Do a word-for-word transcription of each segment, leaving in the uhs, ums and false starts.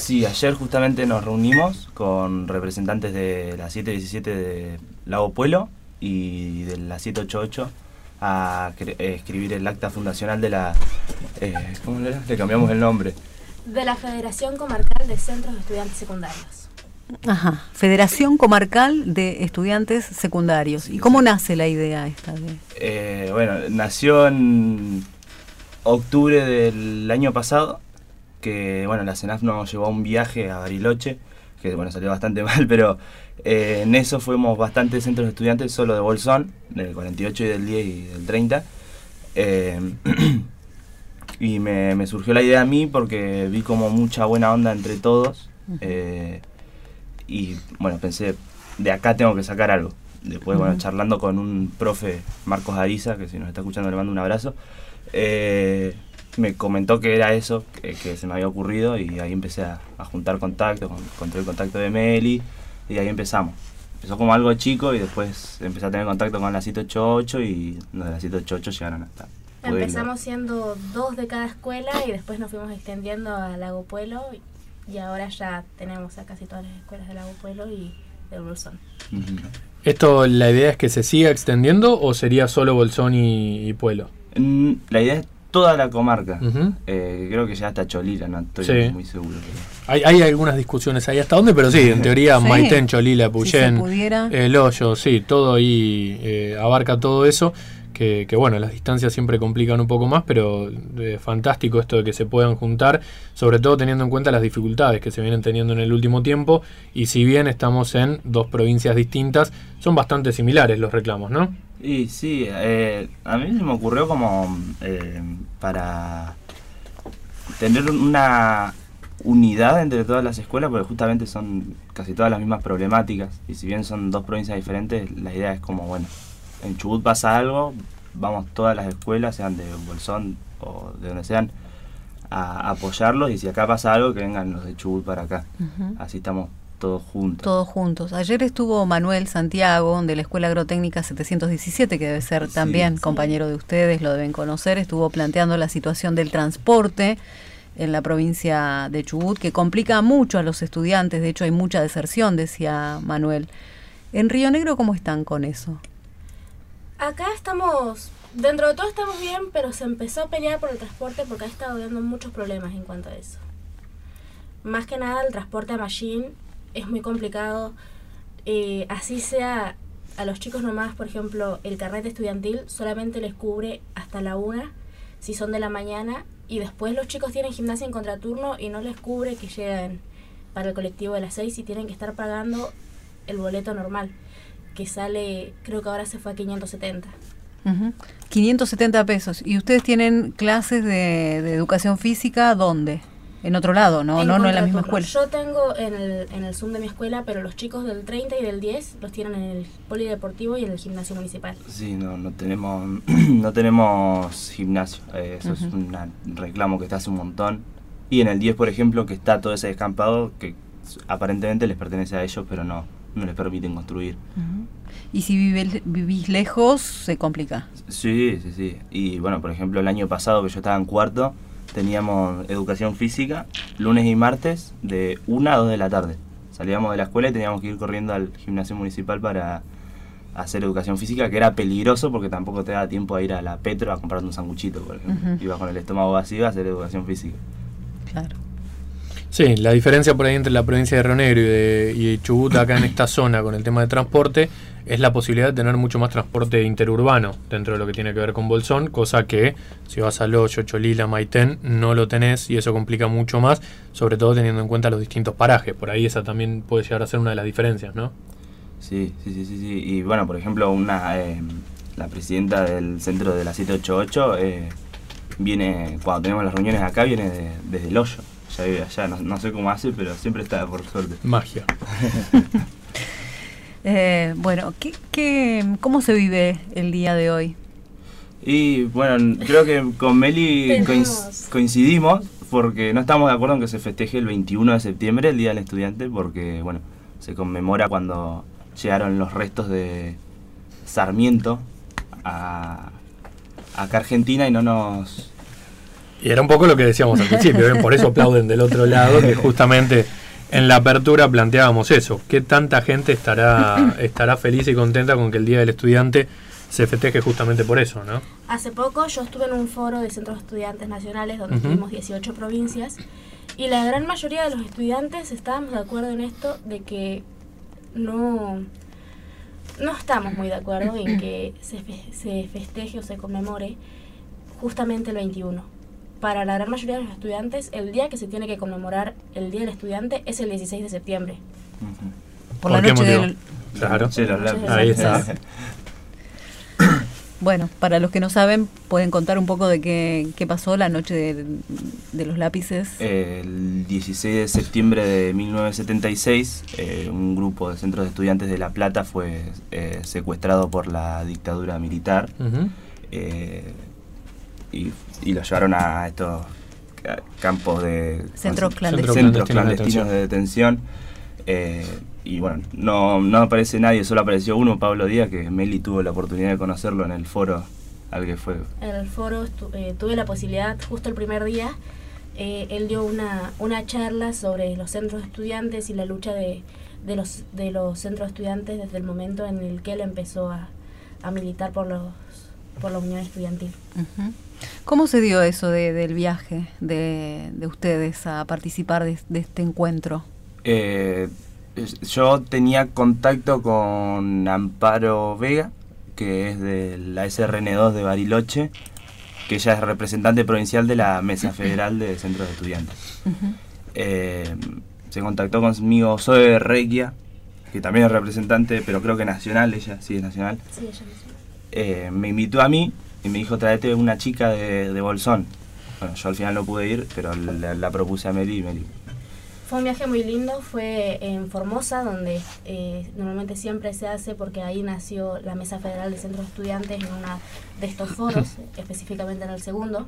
Sí, ayer justamente nos reunimos con representantes de la siete diecisiete de Lago Puelo y de la siete ochenta y ocho a cre- eh, escribir el acta fundacional de la... Eh, ¿Cómo le, le cambiamos el nombre? De la Federación Comarcal de Centros de Estudiantes Secundarios. Ajá, Federación Comarcal de Estudiantes Secundarios. ¿Y cómo nace la idea esta de...? Eh, bueno, nació en octubre del año pasado, que bueno, la CENAF nos llevó a un viaje a Bariloche, que bueno, salió bastante mal, pero eh, en eso fuimos bastantes centros de estudiantes, solo de Bolsón, del cuarenta y ocho y del diez y del treinta. Eh, y me, me surgió la idea a mí porque vi como mucha buena onda entre todos. Eh, y bueno, pensé, de acá tengo que sacar algo. Después, bueno, charlando con un profe, Marcos Ariza, que si nos está escuchando le mando un abrazo, eh, me comentó que era eso, que, que se me había ocurrido, y ahí empecé a, a juntar contactos, con, encontré el contacto de Meli, y ahí empezamos. Empezó como algo chico y después empecé a tener contacto con la siete ochenta y ocho y los de la siete ochenta y ocho llegaron hasta Pueblo. Empezamos siendo dos de cada escuela y después nos fuimos extendiendo a Lago Puelo y ahora ya tenemos a casi todas las escuelas de Lago Puelo y de Bolsón. Uh-huh. ¿Esto, la idea es que se siga extendiendo o sería solo Bolsón y, y Puelo? Mm, la idea es toda la comarca. Uh-huh. Eh, creo que ya hasta Cholila, no estoy Sí. muy seguro. Pero... Hay, hay algunas discusiones ahí hasta dónde, pero sí, en teoría Sí. Maitén, Cholila, Si se Puyén, pudiera. El Hoyo, sí, todo ahí eh, abarca todo eso. Que, que bueno, las distancias siempre complican un poco más, pero eh, fantástico esto de que se puedan juntar, sobre todo teniendo en cuenta las dificultades que se vienen teniendo en el último tiempo, y si bien estamos en dos provincias distintas, son bastante similares los reclamos, ¿no? Y sí, eh, a mí se me ocurrió como eh, para tener una unidad entre todas las escuelas, porque justamente son casi todas las mismas problemáticas, y si bien son dos provincias diferentes, la idea es como, bueno, en Chubut pasa algo, vamos todas las escuelas, sean de Bolsón o de donde sean, a apoyarlos, y si acá pasa algo, que vengan los de Chubut para acá. Uh-huh. Así estamos todos juntos. Todos juntos. Ayer estuvo Manuel Santiago de la Escuela Agrotécnica setecientos diecisiete, que debe ser Sí, también sí. compañero de ustedes, lo deben conocer. Estuvo planteando la situación del transporte en la provincia de Chubut, que complica mucho a los estudiantes. De hecho, hay mucha deserción, decía Manuel. ¿En Río Negro cómo están con eso? Acá estamos, dentro de todo estamos bien, pero se empezó a pelear por el transporte porque ha estado habiendo muchos problemas en cuanto a eso. Más que nada el transporte a Machín es muy complicado, eh, así sea a los chicos nomás, por ejemplo, el carnet estudiantil solamente les cubre hasta la una, si son de la mañana, y después los chicos tienen gimnasia en contraturno y no les cubre que lleguen para el colectivo de las seis y tienen que estar pagando el boleto normal, que sale, creo que ahora se fue a quinientos setenta. Uh-huh. quinientos setenta pesos. ¿Y ustedes tienen clases de, de educación física dónde? En otro lado, ¿no? En No, no en la misma contraturno. escuela. Yo tengo en el, en el Zoom de mi escuela, pero los chicos del treinta y del diez los tienen en el polideportivo y en el gimnasio municipal. Sí, no, no tenemos no tenemos gimnasio. Eh, eso Uh-huh. es un reclamo que está hace un montón. Y en el diez, por ejemplo, que está todo ese descampado que aparentemente les pertenece a ellos, pero no, no les permiten construir. Uh-huh. Y si vive, vivís lejos, se complica. Sí, sí, sí. Y bueno, por ejemplo, el año pasado que yo estaba en cuarto, teníamos educación física lunes y martes de una a dos de la tarde. Salíamos de la escuela y teníamos que ir corriendo al gimnasio municipal para hacer educación física, que era peligroso porque tampoco te da tiempo a ir a la Petro a comprarte un sanguchito, por ejemplo. Uh-huh. Ibas con el estómago vacío a hacer educación física. Claro. Sí, la diferencia por ahí entre la provincia de Río Negro y, de, y de Chubut acá en esta zona con el tema de transporte es la posibilidad de tener mucho más transporte interurbano dentro de lo que tiene que ver con Bolsón, cosa que si vas al Hoyo, Cholila, Maitén no lo tenés y eso complica mucho más, sobre todo teniendo en cuenta los distintos parajes. Por ahí esa también puede llegar a ser una de las diferencias, ¿no? Sí, sí, sí, sí, sí. Y bueno, por ejemplo, una eh, la presidenta del centro de la siete ochenta y ocho eh, viene, cuando tenemos las reuniones acá, viene de, desde el Hoyo. Ya vive allá, no, no sé cómo hace, pero siempre está, por suerte. Magia. eh, bueno, ¿qué, qué, ¿cómo se vive el día de hoy? Y bueno, creo que con Meli Tenemos- coinc- coincidimos porque no estamos de acuerdo en que se festeje el veintiuno de septiembre, el Día del Estudiante, porque bueno, se conmemora cuando llegaron los restos de Sarmiento a, acá a Argentina y no nos... Y era un poco lo que decíamos al principio, ¿ven? Por eso aplauden del otro lado, que justamente en la apertura planteábamos eso. ¿Qué tanta gente estará, estará feliz y contenta con que el Día del Estudiante se festeje justamente por eso, ¿no? Hace poco yo estuve en un foro de centros de estudiantes nacionales donde Uh-huh. tuvimos dieciocho provincias y la gran mayoría de los estudiantes estábamos de acuerdo en esto de que no, no estamos muy de acuerdo en que se, fe- se festeje o se conmemore justamente el veintiuno. Para la gran mayoría de los estudiantes, el día que se tiene que conmemorar el Día del Estudiante es el dieciséis de septiembre. Ujú. Por la qué noche motivo? del... Claro. Sí, los lápices. Ahí está. Bueno, para los que no saben, pueden contar un poco de qué, qué pasó la noche de, de los lápices. El dieciséis de septiembre de mil novecientos setenta y seis, eh, un grupo de centros de estudiantes de La Plata fue eh, secuestrado por la dictadura militar. Uh-huh. eh, y, y lo llevaron a estos ca- campos de Centros conce- clandestinos. centros Clandestinos de clandestinos de detención. Eh, y bueno, no, no aparece nadie, solo apareció uno, Pablo Díaz, que Meli tuvo la oportunidad de conocerlo en el foro al que fue. En el foro estu- eh, tuve la posibilidad, justo el primer día, eh, él dio una, una charla sobre los centros de estudiantes y la lucha de, de, los, de los centros de estudiantes desde el momento en el que él empezó a, a militar por, los, por la Unión Estudiantil. Ujú. ¿Cómo se dio eso de, del viaje de, de ustedes a participar de, de este encuentro? Eh, es- yo tenía contacto con Amparo Vega, que es de la S R N dos de Bariloche, que ella es representante provincial de la Mesa Federal de Centros de Estudiantes. Ujú. Eh, se contactó conmigo Zoe Requia, que también es representante, pero creo que nacional, ella sí es nacional. Sí, ella misma. Eh, me invitó a mí y me dijo, tráete una chica de, de Bolsón. Bueno, yo al final no pude ir, pero la, la propuse a Meli y Meli. Fue un viaje muy lindo, fue en Formosa, donde eh, normalmente siempre se hace porque ahí nació la Mesa Federal de Centros de Estudiantes en uno de estos foros, específicamente en el segundo.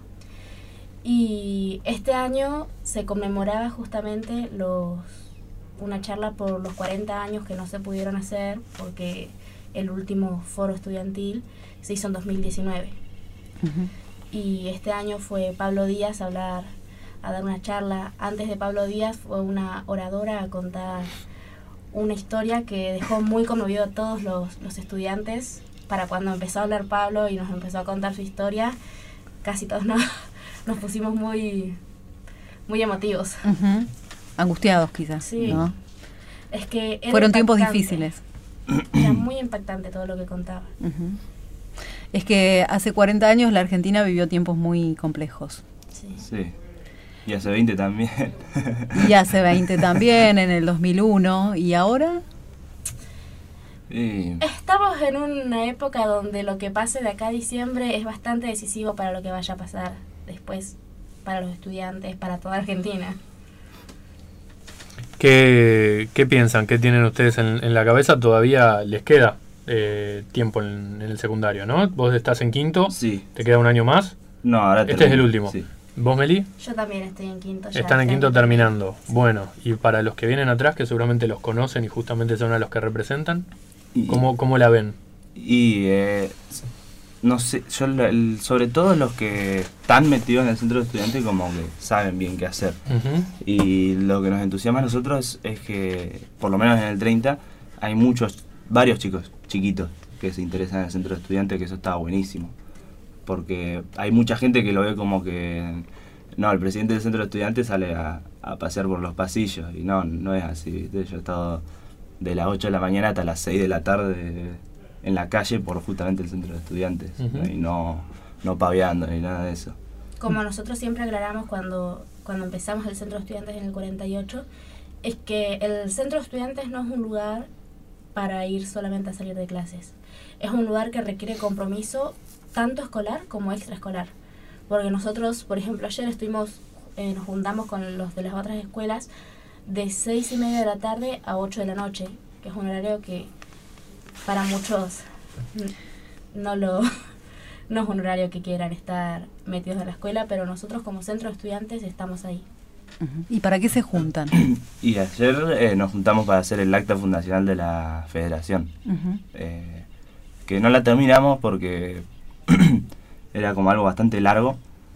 Y este año se conmemoraba justamente los una charla por los cuarenta años que no se pudieron hacer porque el último foro estudiantil se hizo en dos mil diecinueve. Ujú. Y este año fue Pablo Díaz a hablar, a dar una charla. Antes de Pablo Díaz fue una oradora a contar una historia que dejó muy conmovido a todos los, los estudiantes. Para cuando empezó a hablar Pablo y nos empezó a contar su historia, casi todos nos, nos pusimos muy, muy emotivos. Ujú. Angustiados quizás, Sí. ¿no? Es que era Fueron tiempos impactante. difíciles. Era muy impactante todo lo que contaba. Ujú. Es que hace cuarenta años la Argentina vivió tiempos muy complejos. Sí. Sí. Y hace veinte también. Y hace veinte también, en el dos mil uno. ¿Y ahora? Y Estamos en una época donde lo que pase de acá a diciembre es bastante decisivo para lo que vaya a pasar después para los estudiantes, para toda Argentina. ¿Qué, qué piensan? ¿Qué tienen ustedes en, en la cabeza? Todavía les queda eh, tiempo en, en el secundario, ¿no? Vos estás en quinto, sí. te queda un año más. No, ahora Este termino. es el último. Sí. ¿Vos, Meli? Yo también estoy en quinto. Ya Están en este quinto año. terminando. Bueno, y para los que vienen atrás, que seguramente los conocen y justamente son a los que representan, Y, ¿cómo, cómo la ven? y eh, no sé, yo la- el- sobre todo los que están metidos en el centro de estudiantes como que saben bien qué hacer. Ujú. Y lo que nos entusiasma a nosotros es que, por lo menos en el treinta, hay muchos, varios chicos chiquitos que se interesan en el centro de estudiantes, que eso está buenísimo. Porque hay mucha gente que lo ve como que, no, el presidente del centro de estudiantes sale a, a pasear por los pasillos, y no, no es así, ¿viste? Yo he estado de las ocho de la mañana hasta las seis de la tarde en la calle por justamente el centro de estudiantes, Ujú. ¿no? Y no, no paveando ni nada de eso. Como nosotros siempre aclaramos cuando, cuando empezamos el centro de estudiantes en el cuarenta y ocho, es que el centro de estudiantes no es un lugar para ir solamente a salir de clases. Es un lugar que requiere compromiso tanto escolar como extraescolar. Porque nosotros, por ejemplo, ayer estuvimos, eh, nos juntamos con los de las otras escuelas de seis y media de la tarde a ocho de la noche, que es un horario que para muchos n- no lo no es un horario que quieran estar metidos en la escuela, pero nosotros como centro de estudiantes estamos ahí. Ujú. ¿Y para qué se juntan? Y ayer eh, nos juntamos para hacer el acta fundacional de la federación, Ujú. eh, que no la terminamos porque era como algo bastante largo,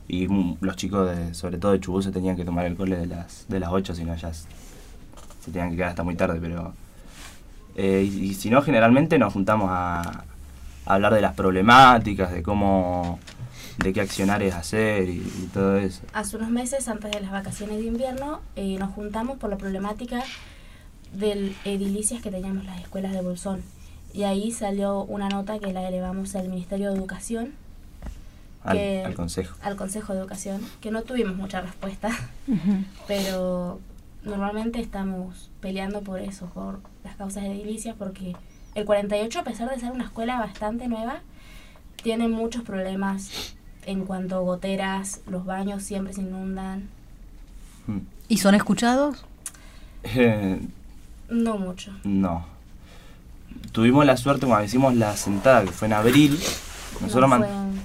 y mm, los chicos, de, sobre todo de Chubut, se tenían que tomar el cole de las de las ocho, si no ya se, se tenían que quedar hasta muy tarde, pero... Eh, y, y si no, generalmente nos juntamos a, a hablar de las problemáticas, de cómo... de qué accionarios hacer y, y todo eso. Hace unos meses, antes de las vacaciones de invierno, eh, nos juntamos por la problemática de edilicias que teníamos las escuelas de Bolsón. Y ahí salió una nota que la elevamos al Ministerio de Educación. Al, que, al Consejo. Al Consejo de Educación, que no tuvimos mucha respuesta, Uh-huh. pero normalmente estamos peleando por eso, por las causas de edilicias, porque el cuarenta y ocho, a pesar de ser una escuela bastante nueva, tiene muchos problemas en cuanto a goteras, los baños siempre se inundan. Mm. ¿Y son escuchados? Eh, No mucho. no. Tuvimos la suerte cuando hicimos la sentada, que fue en abril. Nosotros no, man- fue en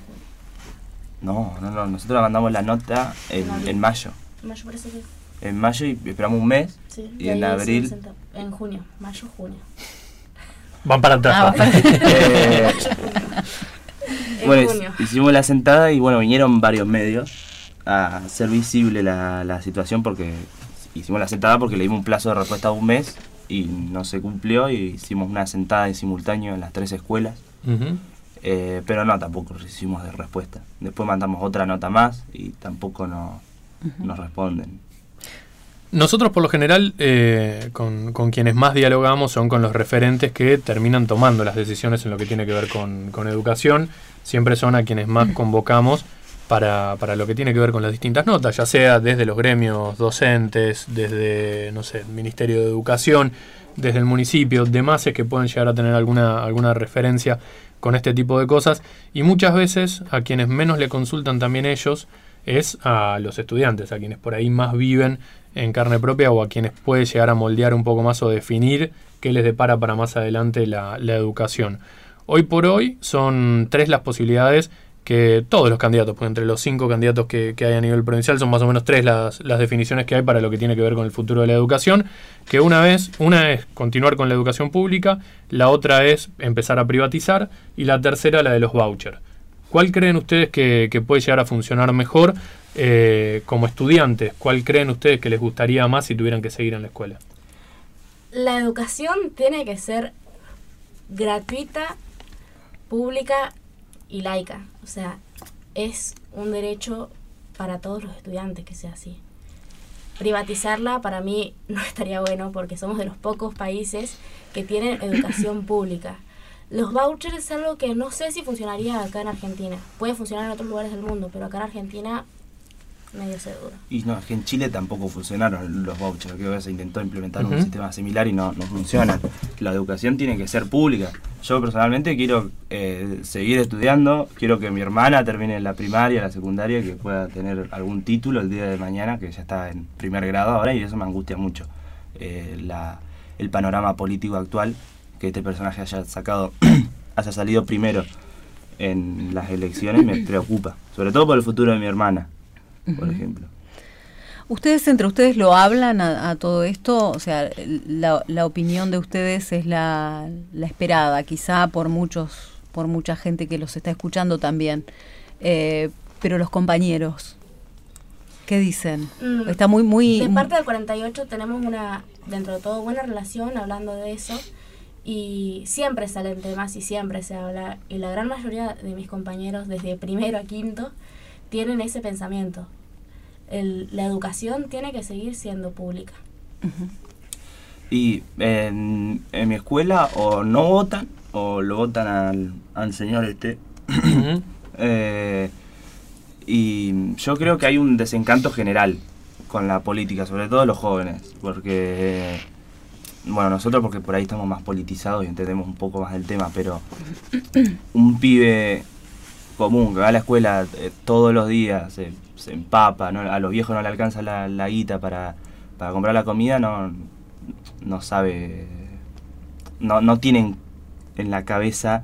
no, no, no, nosotros mandamos la nota en, En abril. en mayo. mayo, parece que En mayo y esperamos un mes. sí. Y en ahí abril- se presentó. En junio, mayo, junio. Van para atrás. Ah, va para- Eh, En bueno, junio. hicimos la sentada y bueno, vinieron varios medios a hacer visible la, la situación, porque hicimos la sentada porque le dimos un plazo de respuesta de un mes y no se cumplió, y hicimos una sentada en simultáneo en las tres escuelas. Ujú. Eh, pero no, tampoco recibimos de respuesta. Después mandamos otra nota más y tampoco no, nos responden. Nosotros por lo general eh, con, con quienes más dialogamos son con los referentes que terminan tomando las decisiones en lo que tiene que ver con, con educación. Siempre son a quienes más convocamos para, para lo que tiene que ver con las distintas notas, ya sea desde los gremios docentes, desde, no sé, el Ministerio de Educación, desde el municipio, demás es que pueden llegar a tener alguna, alguna referencia con este tipo de cosas. Y muchas veces a quienes menos le consultan también ellos es a los estudiantes, a quienes por ahí más viven en carne propia, o a quienes puede llegar a moldear un poco más o definir qué les depara para más adelante la, la educación. Hoy por hoy son tres las posibilidades que todos los candidatos, pues entre los cinco candidatos que, que hay a nivel provincial, son más o menos tres las, las definiciones que hay para lo que tiene que ver con el futuro de la educación, que una vez, una es continuar con la educación pública, la otra es empezar a privatizar, y la tercera la de los vouchers. ¿Cuál creen ustedes que, que puede llegar a funcionar mejor eh, como estudiantes? ¿Cuál creen ustedes que les gustaría más si tuvieran que seguir en la escuela? La educación tiene que ser gratuita, pública y laica. O sea, es un derecho para todos los estudiantes que sea así. Privatizarla para mí no estaría bueno, porque somos de los pocos países que tienen educación pública. Los vouchers es algo que no sé si funcionaría acá en Argentina. Puede funcionar en otros lugares del mundo, pero acá en Argentina medio seguro. Y no, es que en Chile tampoco funcionaron los vouchers, que se intentó implementar Uh-huh. un sistema similar y no, no funciona. La educación tiene que ser pública. Yo personalmente quiero eh, seguir estudiando, quiero que mi hermana termine la primaria, la secundaria, que pueda tener algún título el día de mañana, que ya está en primer grado ahora, y eso me angustia mucho. Eh, la, el panorama político actual, que este personaje haya sacado, haya salido primero en las elecciones, me preocupa, sobre todo por el futuro de mi hermana, por ejemplo. ¿Ustedes entre ustedes lo hablan a, a todo esto? O sea, la, la opinión de ustedes es la, la esperada, quizá por muchos, por mucha gente que los está escuchando también. Eh, pero los compañeros, ¿qué dicen? Mm, Está muy, muy... De parte del cuarenta y ocho tenemos una, dentro de todo, buena relación hablando de eso. Y siempre salen temas y siempre se habla. Y la gran mayoría de mis compañeros, desde primero a quinto, tienen ese pensamiento. El, la educación tiene que seguir siendo pública. Uh-huh. Y en, en mi escuela o no votan o lo votan al, al señor este. Uh-huh. eh, y yo creo que hay un desencanto general con la política, sobre todo los jóvenes, porque, bueno, nosotros porque por ahí estamos más politizados y entendemos un poco más del tema, pero un pibe común que va a la escuela eh, todos los días, se, se empapa, ¿no? A los viejos no le alcanza la, la guita para, para comprar la comida, no, no sabe, no, no tienen en la cabeza,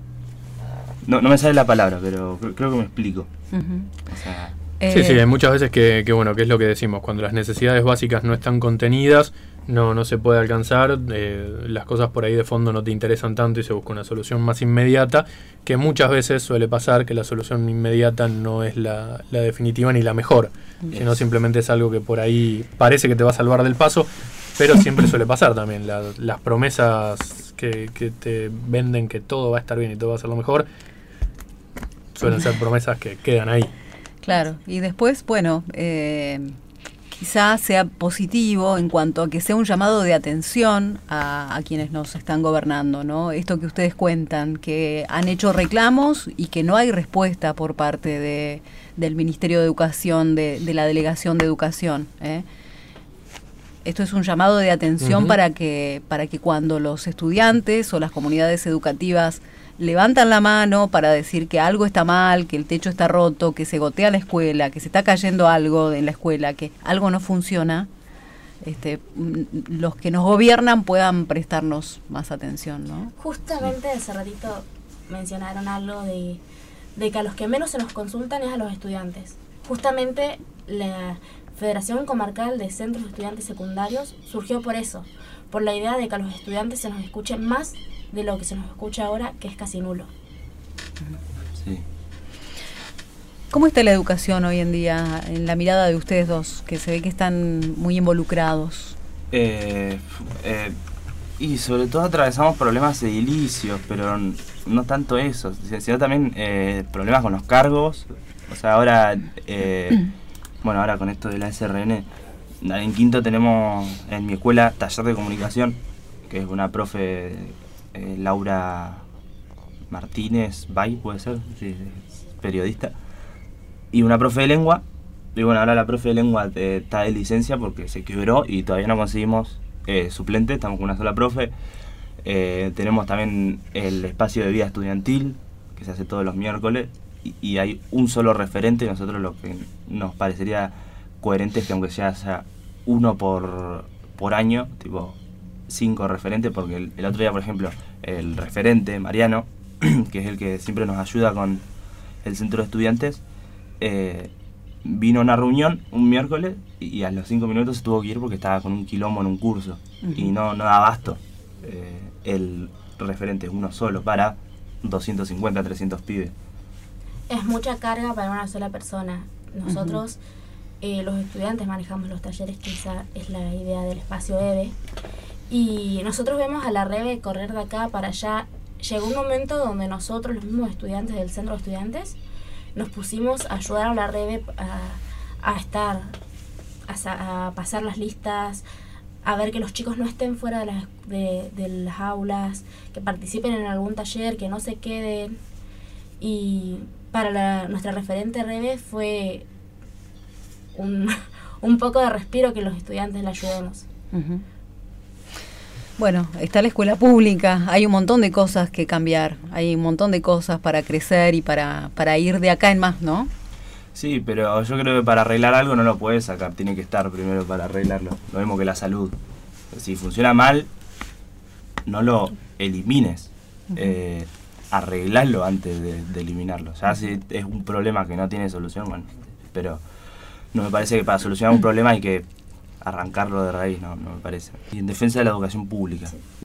no, no me sale la palabra, pero creo, creo que me explico. Uh-huh. O sea, Eh, Sí, sí, hay muchas veces que, que, bueno, que es lo que decimos, cuando las necesidades básicas no están contenidas, no, no se puede alcanzar, eh, las cosas por ahí de fondo no te interesan tanto y se busca una solución más inmediata, que muchas veces suele pasar que la solución inmediata no es la, la definitiva ni la mejor, yes. sino simplemente es algo que por ahí parece que te va a salvar del paso, pero siempre suele pasar también. La, las promesas que, que te venden que todo va a estar bien y todo va a ser lo mejor, suelen ser promesas que quedan ahí. Claro, y después, bueno, eh, quizás sea positivo en cuanto a que sea un llamado de atención a, a quienes nos están gobernando, ¿no? Esto que ustedes cuentan, que han hecho reclamos y que no hay respuesta por parte de, del Ministerio de Educación, de, de la Delegación de Educación, ¿eh? Esto es un llamado de atención uh-huh. para que, para que cuando los estudiantes o las comunidades educativas levantan la mano para decir que algo está mal, que el techo está roto, que se gotea la escuela, que se está cayendo algo en la escuela, que algo no funciona, este, los que nos gobiernan puedan prestarnos más atención, ¿no? Justamente hace ratito mencionaron algo de, de que a los que menos se nos consultan es a los estudiantes. Justamente la Federación Comarcal de Centros de Estudiantes Secundarios surgió por eso, por la idea de que a los estudiantes se nos escuche más de lo que se nos escucha ahora, que es casi nulo. Sí. ¿Cómo está la educación hoy en día en la mirada de ustedes dos, que se ve que están muy involucrados? Eh, eh, y sobre todo atravesamos problemas edilicios, pero no tanto eso, sino también eh, problemas con los cargos. O sea, ahora, eh, bueno, ahora con esto de la S R N, en quinto tenemos en mi escuela taller de comunicación, que es una profe... Eh, Laura Martínez Bay, puede ser, sí, periodista, y una profe de lengua. Y bueno, ahora la profe de lengua eh, está de licencia porque se quebró y todavía no conseguimos eh, suplente, estamos con una sola profe. Eh, tenemos también el espacio de vida estudiantil, que se hace todos los miércoles, y, y hay un solo referente. Nosotros lo que nos parecería coherente es que aunque sea, sea uno por, por año, tipo cinco referentes, porque el, el otro día, por ejemplo, el referente, Mariano, que es el que siempre nos ayuda con el centro de estudiantes, eh, vino a una reunión un miércoles y, y a los cinco minutos se tuvo que ir porque estaba con un quilombo en un curso uh-huh. y no, no da abasto. Eh, el referente es uno solo para doscientos cincuenta, trescientos pibes. Es mucha carga para una sola persona. Nosotros, uh-huh. eh, los estudiantes, manejamos los talleres, que esa es la idea del espacio E B E. Y nosotros vemos a la Rebe correr de acá para allá. Llegó un momento donde nosotros, los mismos estudiantes del centro de estudiantes, nos pusimos a ayudar a la Rebe a, a estar, a, a pasar las listas, a ver que los chicos no estén fuera de las, de, de las aulas, que participen en algún taller, que no se queden. Y para la, nuestra referente Rebe fue un, un poco de respiro que los estudiantes la ayudemos. Uh-huh. Bueno, está la escuela pública, hay un montón de cosas que cambiar, hay un montón de cosas para crecer y para, para ir de acá en más, ¿no? Sí, pero yo creo que para arreglar algo no lo puedes sacar, tiene que estar primero para arreglarlo. Lo mismo que la salud. Si funciona mal, no lo elimines, uh-huh. eh, arreglalo antes de, de eliminarlo. Ya si es un problema que no tiene solución, bueno, pero no me parece que para solucionar un problema hay que arrancarlo de raíz, no, no me parece. Y en defensa de la educación pública. Sí.